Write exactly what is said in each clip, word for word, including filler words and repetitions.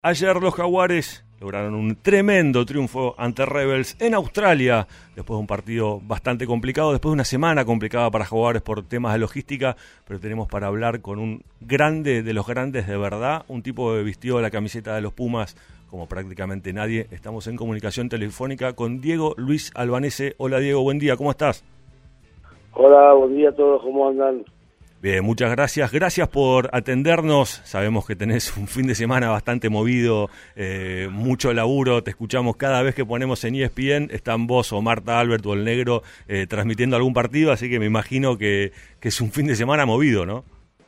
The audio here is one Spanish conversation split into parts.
Ayer los Jaguares lograron un tremendo triunfo ante Rebels en Australia, después de un partido bastante complicado, después de una semana complicada para Jaguares por temas de logística, pero tenemos para hablar con un grande de los grandes de verdad, un tipo que vistió la camiseta de los Pumas como prácticamente nadie. Estamos en comunicación telefónica con Diego Luis Albanese. Hola Diego, buen día, ¿cómo estás? Hola, buen día a todos, ¿cómo andan? Bien, muchas gracias. Gracias por atendernos. Sabemos que tenés un fin de semana bastante movido, eh, mucho laburo. Te escuchamos cada vez que ponemos en E S P N. Están vos o Marta Albert o el Negro eh, transmitiendo algún partido, así que me imagino que, que es un fin de semana movido, ¿no?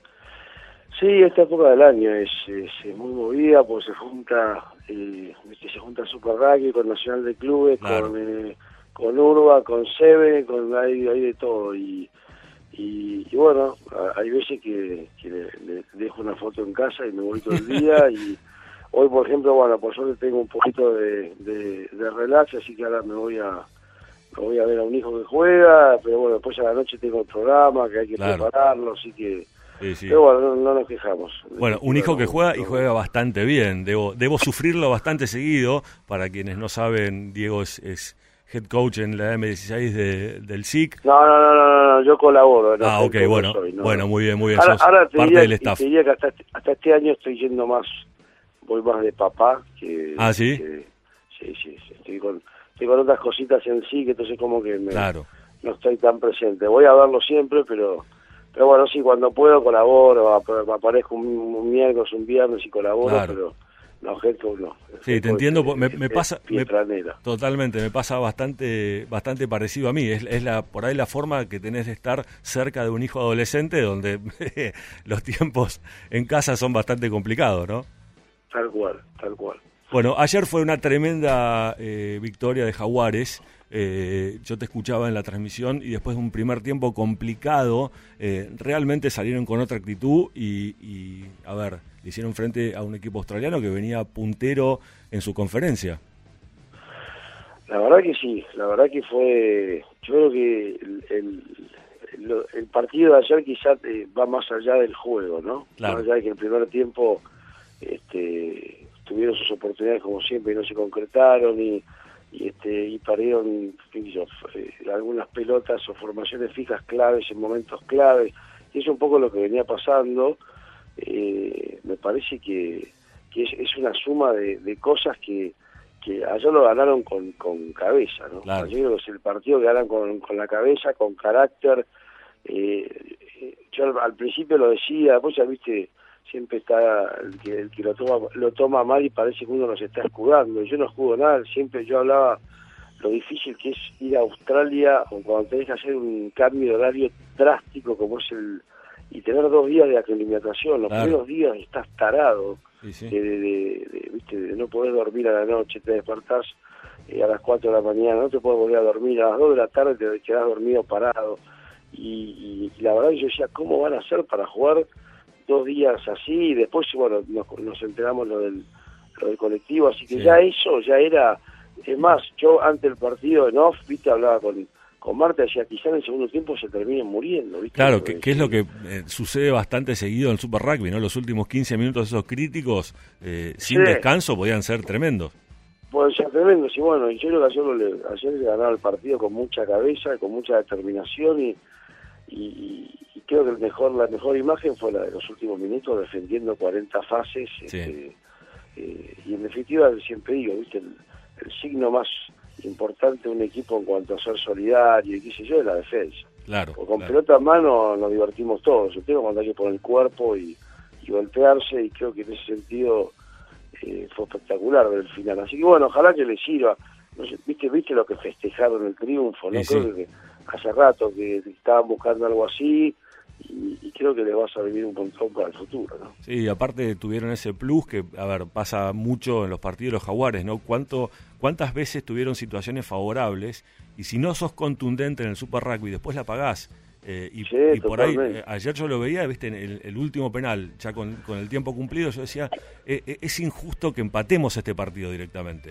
Sí, esta época del año es, es, es muy movida, pues se junta eh, se junta Super Rugby con Nacional de Clubes, claro. con eh, con Urba, con Sebe, con hay, hay de todo y Y, y bueno, hay veces que, que le, le dejo una foto en casa y me voy todo el día y hoy, por ejemplo, bueno, por suerte tengo un poquito de, de, de relax, así que ahora me voy a me voy a ver a un hijo que juega, pero bueno, después a la noche tengo el programa que hay que claro. prepararlo, así que... Sí, sí. Pero bueno, no, no nos quejamos. Bueno, un hijo que juega y juega bastante bien, debo debo sufrirlo bastante seguido. Para quienes no saben, Diego es... es head coach en la eme dieciséis de, del S I C. No, no, no, no, no, yo colaboro. No ah, ok, bueno, soy, no. bueno, muy bien, muy bien. Ahora, Sos ahora te parte diría, del staff. Te diría que hasta, hasta este año estoy yendo más, voy más de papá que... Ah, ¿sí? Que, sí, sí, sí, estoy con, estoy con otras cositas en sí, que entonces como que me, claro. no estoy tan presente. Voy a verlo siempre, pero... Pero bueno, sí, cuando puedo colaboro, ap- aparezco un, un miércoles, un viernes y colaboro, claro. pero... No, gente no. Sí, te entiendo, es, me, es, me pasa me, totalmente, me pasa bastante bastante parecido a mí, es, es la por ahí la forma que tenés de estar cerca de un hijo adolescente donde los tiempos en casa son bastante complicados, ¿no? Tal cual, tal cual. Bueno, ayer fue una tremenda eh, victoria de Jaguares. Eh, yo te escuchaba en la transmisión y después de un primer tiempo complicado, eh, realmente salieron con otra actitud y, y, a ver, le hicieron frente a un equipo australiano que venía puntero en su conferencia. La verdad que sí, la verdad que fue, yo creo que el, el, el, el partido de ayer quizás eh, va más allá del juego, ¿no? Claro. Más allá de que el primer tiempo este, tuvieron sus oportunidades como siempre y no se concretaron y y este y perdieron yo, eh, algunas pelotas o formaciones fijas claves en momentos claves, y es un poco lo que venía pasando. Eh, me parece que, que es, es una suma de, de cosas que, que ayer lo ganaron con, con cabeza, ¿no? Claro. Ayer es el partido que ganan con, con la cabeza, con carácter. Eh, yo al, al principio lo decía, después ya viste, siempre está el que, el que lo toma lo toma mal y parece que uno nos está escudando. Yo no escudo nada, siempre yo hablaba lo difícil que es ir a Australia o cuando tenés que hacer un cambio de horario drástico como es el... y tener dos días de aclimatación. Los claro. primeros días estás tarado sí, sí. De, de, de, de, ¿viste? de no poder dormir a la noche, te despertás eh, a las cuatro de la mañana, no te puedes volver a dormir, a las dos de la tarde te quedás dormido parado. Y, y, y la verdad yo decía, ¿cómo van a hacer para jugar dos días así? Y después, bueno, nos, nos enteramos lo del, lo del colectivo, así que sí. ya eso ya era, es más, yo antes del partido en off, viste, hablaba con, con Marta, decía, quizá en el segundo tiempo se terminen muriendo, viste. Claro, que, que es lo que eh, sucede bastante seguido en el Super Rugby, ¿no? Los últimos quince minutos esos críticos, eh, sin sí. descanso, podían ser tremendos. Pueden ser tremendos, y bueno, y yo creo que ayer, le, ayer le ganaba el partido con mucha cabeza, con mucha determinación, y Y, y creo que el mejor la mejor imagen fue la de los últimos minutos defendiendo cuarenta fases sí. este, eh, y en definitiva siempre digo, viste el, el signo más importante de un equipo en cuanto a ser solidario y qué sé yo es la defensa. Claro, o con claro. pelota en mano nos divertimos todos, el tema cuando hay que poner el cuerpo y, y golpearse, y creo que en ese sentido eh, fue espectacular ver el final, así que bueno, ojalá que les sirva. No sé, viste viste lo que festejaron el triunfo, no sí, creo sí. que hace rato que estaban buscando algo así, y, y creo que les vas a venir un montón para el futuro, ¿no? Sí, aparte tuvieron ese plus que, a ver, pasa mucho en los partidos de los Jaguares, ¿no? ¿Cuánto, cuántas veces tuvieron situaciones favorables y si no sos contundente en el Super Rugby después la pagás? Eh, y, sí, y por ahí, eh, ayer yo lo veía, viste, en el, el último penal, ya con, con el tiempo cumplido, yo decía, eh, eh, es injusto que empatemos este partido directamente.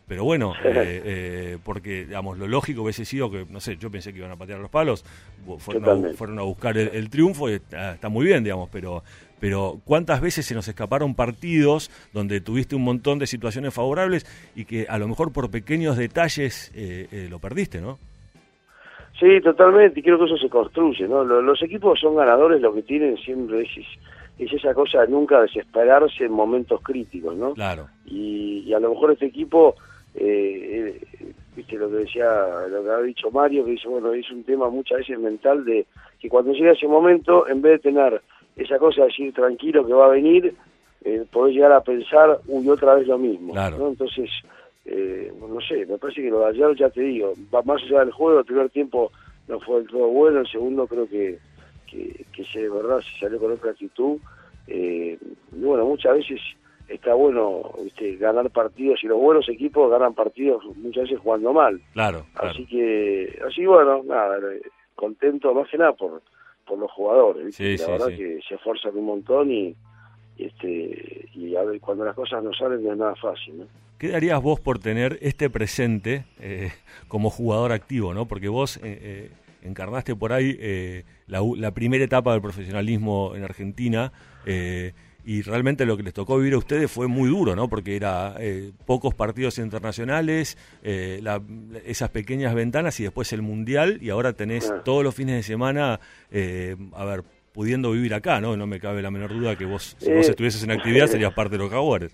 pero bueno, eh, eh, porque, digamos, lo lógico hubiese sido que, no sé, yo pensé que iban a patear los palos, fueron, a, fueron a buscar el, el triunfo y está, está muy bien, digamos, pero pero ¿cuántas veces se nos escaparon partidos donde tuviste un montón de situaciones favorables y que a lo mejor por pequeños detalles eh, eh, lo perdiste, ¿no? Sí, totalmente, y creo que eso se construye, ¿no? Los, los equipos son ganadores, lo que tienen siempre es, es esa cosa de nunca desesperarse en momentos críticos, ¿no? Claro. Y, y a lo mejor este equipo, eh, eh, viste lo que decía, lo que ha dicho Mario, que dice, bueno, es un tema muchas veces mental de que cuando llega ese momento, en vez de tener esa cosa de decir tranquilo que va a venir, eh, podés llegar a pensar, uy, otra vez lo mismo, claro. ¿no? Entonces, eh, no sé, me parece que lo de ayer, ya te digo, va más allá del juego, el primer tiempo no fue del todo bueno, el segundo creo que, que, que se, de verdad, se salió con otra actitud, eh, y bueno, muchas veces está bueno, viste, ganar partidos, y los buenos equipos ganan partidos muchas veces jugando mal. Claro, claro. Así que, así bueno, nada, contento más que nada por por los jugadores, ¿viste? Sí, la sí, verdad sí. que se esfuerzan un montón y este y a ver, cuando las cosas no salen no es nada fácil, ¿no? ¿Qué darías vos por tener este presente eh, como jugador activo, ¿no? Porque vos eh, eh, encarnaste por ahí eh, la, la primera etapa del profesionalismo en Argentina eh, y realmente lo que les tocó vivir a ustedes fue muy duro, ¿no? Porque era eh, pocos partidos internacionales, eh, la, esas pequeñas ventanas y después el Mundial y ahora tenés ah. todos los fines de semana, eh, a ver, pudiendo vivir acá, ¿no? No me cabe la menor duda que vos, si eh, vos estuvieses en actividad, serías parte de los Jaguares.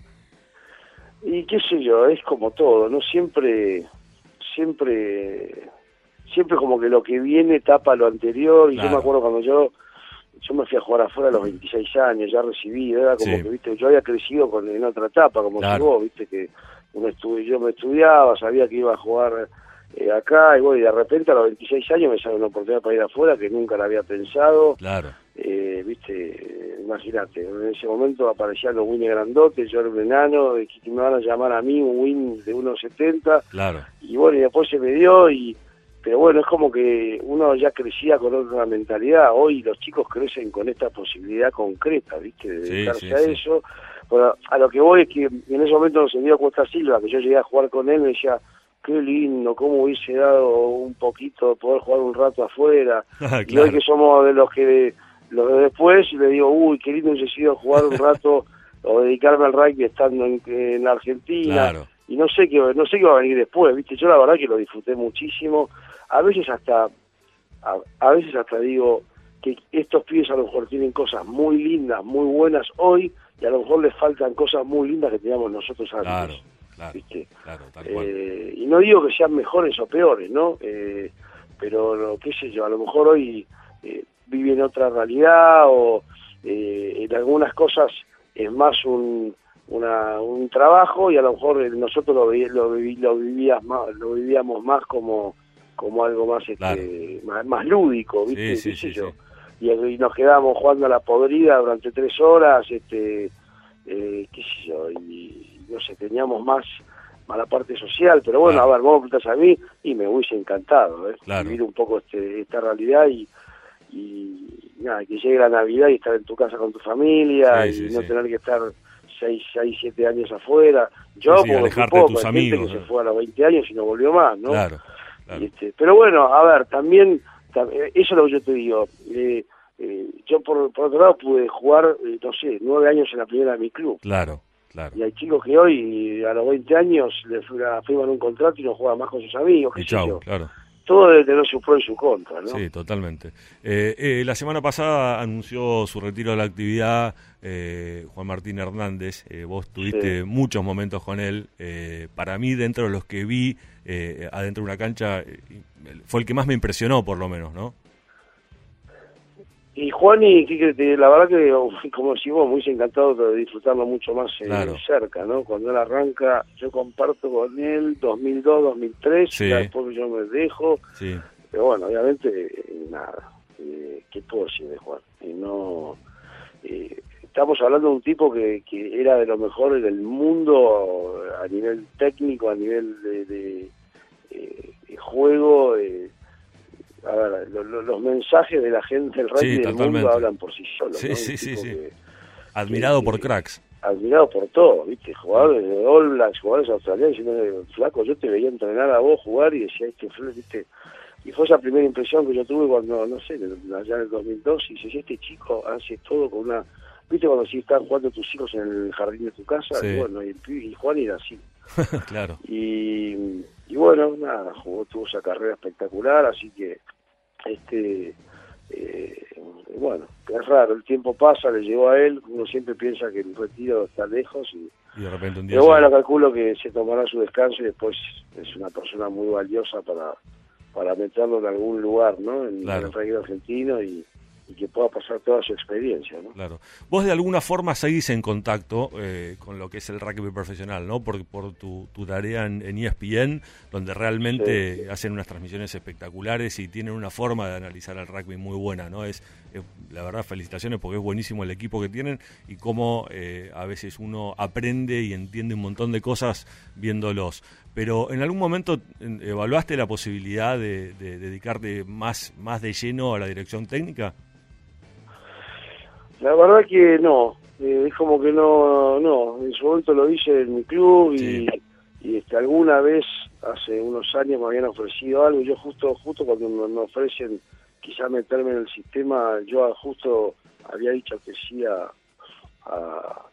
Y qué sé yo, es como todo, ¿no? Siempre, siempre, siempre como que lo que viene tapa lo anterior, y claro. Yo me acuerdo cuando yo, yo me fui a jugar afuera a los veintiséis años, ya recibido, era como sí. que, viste, yo había crecido con, en otra etapa, como claro. si vos, viste, que uno estu yo me estudiaba, sabía que iba a jugar eh, acá, y bueno, y de repente a los veintiséis años me sale una oportunidad para ir afuera que nunca la había pensado. Claro. Eh, viste, imagínate, en ese momento aparecían los wins grandotes, yo era un enano, y me van a llamar a mí un win de uno setenta, claro. Y bueno, y después se me dio, y pero bueno, es como que uno ya crecía con otra mentalidad, hoy los chicos crecen con esta posibilidad concreta, viste, de sí, dedicarse sí, a sí. eso. Bueno, a lo que voy es que en ese momento se dio Cuesta Silva, que yo llegué a jugar con él, me decía, qué lindo, cómo hubiese dado un poquito poder jugar un rato afuera, claro. Y hoy que somos de los que los de después, y le digo, uy, qué lindo hubiese sido jugar un rato o dedicarme al rugby estando en, en Argentina, claro. Y no sé qué no sé qué va a venir después, viste, yo la verdad que lo disfruté muchísimo, a veces hasta a, a veces hasta digo que estos pibes a lo mejor tienen cosas muy lindas, muy buenas hoy, y a lo mejor les faltan cosas muy lindas que teníamos nosotros antes. Claro, claro, ¿viste? Claro, tal cual. Eh, y no digo que sean mejores o peores, ¿no? Eh, pero, no, qué sé yo, a lo mejor hoy eh, viven otra realidad o eh, en algunas cosas es más un una, un trabajo y a lo mejor nosotros lo, lo, lo, vivías más, lo vivíamos más como como algo más este claro. más, más lúdico, ¿viste? Sí, ¿Qué sí, sé sí, yo? sí. Y, y nos quedábamos jugando a la podrida durante tres horas, este eh, qué sé yo, y no sé, teníamos más a la parte social, pero bueno, claro. A ver, vos me preguntás a mí y me hubiese encantado ¿eh? Claro. Vivir un poco este, esta realidad y, y nada, que llegue la Navidad y estar en tu casa con tu familia, sí, y sí, no sí. tener que estar seis, seis, siete años afuera. Yo, sí, sí, como alejarte poco, de tus hay amigos, gente que ¿no? se fue a los veinte años y no volvió más, ¿no? Claro, claro. Y este, pero bueno, a ver, también, también, eso es lo que yo te digo, eh, eh, yo por, por otro lado pude jugar, eh, no sé, nueve años en la primera de mi club. Claro. Claro. Y hay chicos que hoy, a los veinte años, le firman un contrato y no juegan más con sus amigos. Y chau, claro. Todo debe tener su pro y su contra, ¿no? Sí, totalmente. Eh, eh, la semana pasada anunció su retiro de la actividad eh, Juan Martín Hernández. Eh, vos tuviste sí. muchos momentos con él. Eh, para mí, dentro de los que vi eh, adentro de una cancha, eh, fue el que más me impresionó, por lo menos, ¿no? Y Juan, y la verdad que, como decís vos, me hubiese encantado de disfrutarlo mucho más eh, claro. cerca, ¿no? Cuando él arranca, yo comparto con él dos mil dos, dos mil tres, sí. Ya después yo me dejo, sí. Pero bueno, obviamente, eh, nada, eh, ¿qué puedo decir de Juan? Y no, eh, estamos hablando de un tipo que, que era de los mejores del mundo a nivel técnico, a nivel de, de, eh, de juego, eh, a ver, lo, lo, los mensajes de la gente del rugby sí, del mundo hablan por sí solos. Sí, ¿no? sí, sí, sí. Que, Admirado que, por cracks. admirado por todo, ¿viste? Jugadores de All Blacks, jugadores australianos, diciendo, flaco, yo te veía entrenar a vos jugar y decía, este, ¿viste? Y fue esa primera impresión que yo tuve cuando, no sé, allá en el dos mil dos, y dice, este chico hace todo con una... ¿Viste cuando sí están jugando tus hijos en el jardín de tu casa? Sí. Y bueno, y, y Juan era así. Claro. Y, y bueno, nada, jugó, tuvo esa carrera espectacular, así que, este, eh, bueno, es raro, el tiempo pasa, le llegó a él, uno siempre piensa que el retiro está lejos, y, y de repente un día pero bueno, se... calculo que se tomará su descanso y después es una persona muy valiosa para... para meterlo en algún lugar, ¿no? En, claro. en el rugby argentino y, y que pueda pasar toda su experiencia, ¿no? Claro. Vos de alguna forma seguís en contacto eh, con lo que es el rugby profesional, ¿no? Por, por tu, tu tarea en, en E S P N, donde realmente sí. hacen unas transmisiones espectaculares y tienen una forma de analizar al rugby muy buena, ¿no? Es, es la verdad, felicitaciones porque es buenísimo el equipo que tienen y cómo eh, a veces uno aprende y entiende un montón de cosas viéndolos. Pero ¿en algún momento evaluaste la posibilidad de, de dedicarte más, más de lleno a la dirección técnica? La verdad que no, eh, es como que no, no, en su momento lo hice en mi club y, sí. y este, alguna vez hace unos años me habían ofrecido algo y yo justo justo cuando me ofrecen quizás meterme en el sistema, yo justo había dicho que sí a, a,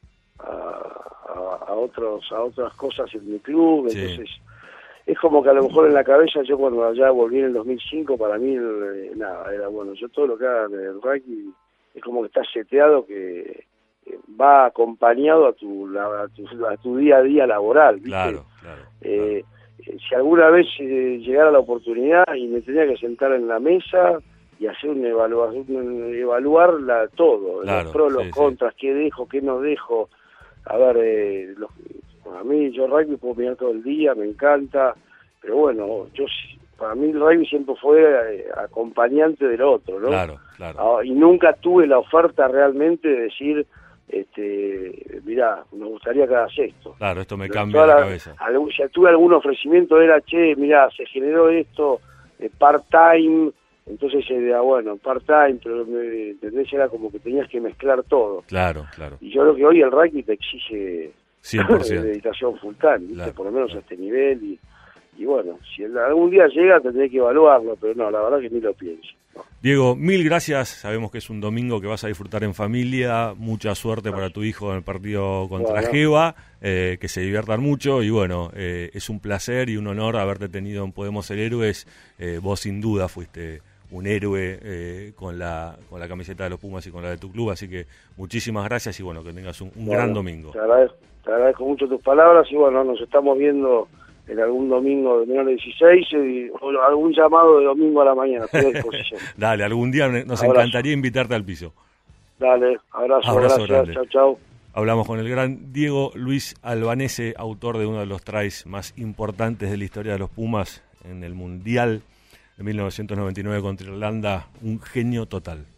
a, a, otros, a otras cosas en mi club, sí. entonces es como que a lo mejor en la cabeza yo cuando allá volví en el dos mil cinco, para mí eh, nada, era bueno, yo todo lo que haga en el rugby es como que está seteado que va acompañado a tu, a tu, a tu día a día laboral, ¿viste? Claro, claro. Eh, claro. Si alguna vez eh, llegara la oportunidad y me tenía que sentar en la mesa y hacer una evaluación, evaluar la, todo, claro, los pros, sí, los contras, sí. qué dejo, qué no dejo. A ver, eh, los, a mí yo rugby puedo mirar todo el día, me encanta, pero bueno, yo para mí el rugby siempre fue eh, acompañante del otro, ¿no? Claro, claro. Ah, y nunca tuve la oferta realmente de decir, este, mirá, me gustaría que hagas esto. Claro, esto me Pero cambia la, la cabeza. Algún, si tuve algún ofrecimiento era, che, mirá, se generó esto, eh, part-time, entonces era, bueno, part-time, pero me, ¿entendés? Era como que tenías que mezclar todo. Claro, claro. Y yo creo que hoy el rugby te exige cien por ciento dedicación full-time, ¿viste? Claro, Por lo menos claro. a este nivel y... Y bueno, si algún día llega tendré que evaluarlo, pero no, la verdad que ni lo pienso. No. Diego, mil gracias. Sabemos que es un domingo que vas a disfrutar en familia. Mucha suerte para tu hijo en el partido contra bueno. Geva. Eh, que se diviertan mucho. Y bueno, eh, es un placer y un honor haberte tenido en Podemos Ser Héroes. Eh, vos sin duda fuiste un héroe eh, con la con la camiseta de los Pumas y con la de tu club. Así que muchísimas gracias y bueno, que tengas un, un bueno, gran domingo. Te agradezco, te agradezco mucho tus palabras y bueno, nos estamos viendo en algún domingo de menor de dieciséis y, o algún llamado de domingo a la mañana, estoy a disposición. Dale, algún día nos abrazo. encantaría invitarte al piso. Dale, abrazo, abrazo gracias, chau, chau. Hablamos con el gran Diego Luis Albanese, autor de uno de los tries más importantes de la historia de los Pumas en el Mundial de mil novecientos noventa y nueve contra Irlanda, un genio total.